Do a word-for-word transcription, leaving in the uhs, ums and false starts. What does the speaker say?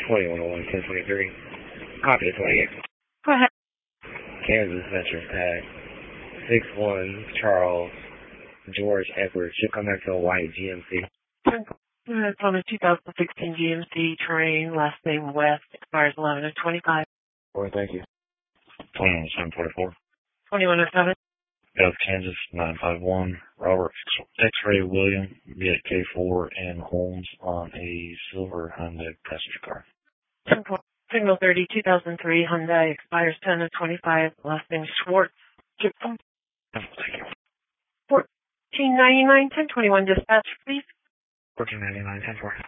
twenty-one oh one, ten twenty-three. Copy the twenty-eight. Go ahead. Kansas Veterans Tag. six one Charles George Edwards. Should come back to a white G M C. It's on a two thousand sixteen G M C Terrain, last name West, expires eleven of twenty-five. All right, thank you. twenty-one oh seven forty-four. twenty-one oh seven. Beth, Kansas, nine five one. Robert X-Ray William, be at K four and Holmes on a silver Hyundai passenger car. Signal thirty, two thousand three Hyundai, expires ten of twenty-five, last name Schwartz. Gypsum. Thank you. fourteen ninety-nine, ten twenty-one dispatch, please. fourteen ninety-nine, ten four.